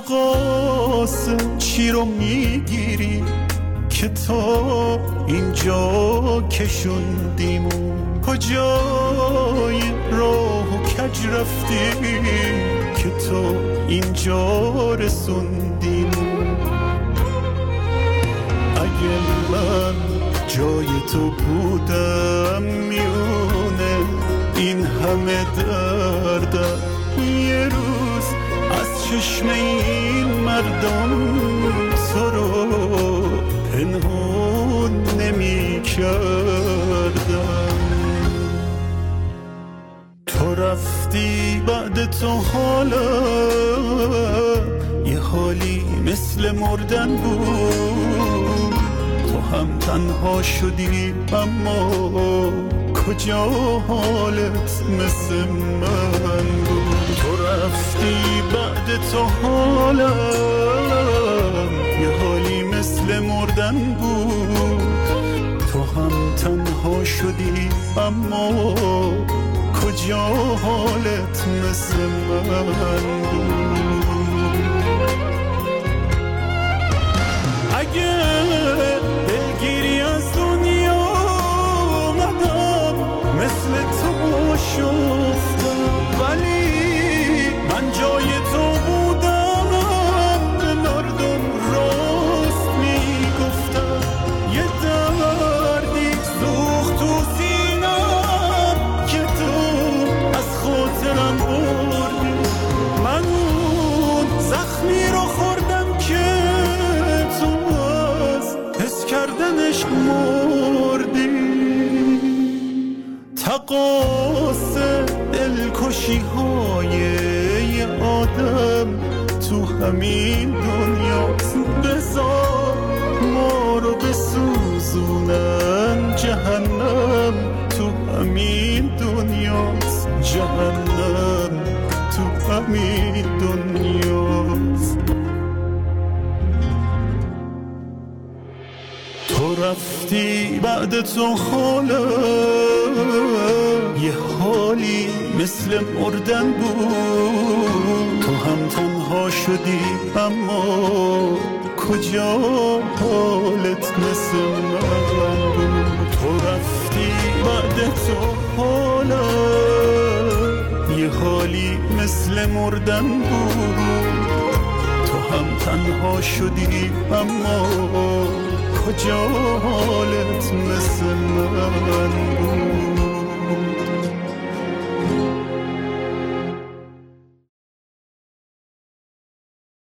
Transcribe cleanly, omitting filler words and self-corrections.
تقاص چی رو میگیری که تا اینجا کشوندیمون؟ کجای راه و کج رفتی که تا اینجا رسوندیمون؟ اگه من جای تو بودم میونه این همه دردم یه روز از چشم این مردم تو رو پنهون نمی کردم. تو رفتی بعد تو حالا یه حالی مثل مردن بود. تو هم تنها شدی اما کجا حالت مثل من بود؟ تو رفتی بعد تو حالا یه حالی مثل مردن بود. تو هم تنها شدی اما کجا حالت مثل من بود؟ اگه دلگیری از دنیا اومدم مثل تو شفتم، ولی من جای تو بودم به مردم راست میگفتم. یه دردی سوخت تو سینم که تو از خاطرم بردی. من اون زخمی رو خوردم که تو از حس کردنش مردی. تقاص دلکشی های یه آدم تو همین دنیاست. بذار ما رو بسوزونن جهنم تو همین دنیاست. جهنم تو همین دنیاست. تو رفتی بعد تو حالا یه حالی مثل مردن بود. تو هم تنها شدی اما کجا حالت مثل من بود؟ تو رفتی بعد تو حالا یه حالی مثل مردن بود. تو هم تنها شدی اما کجا حالت مثل من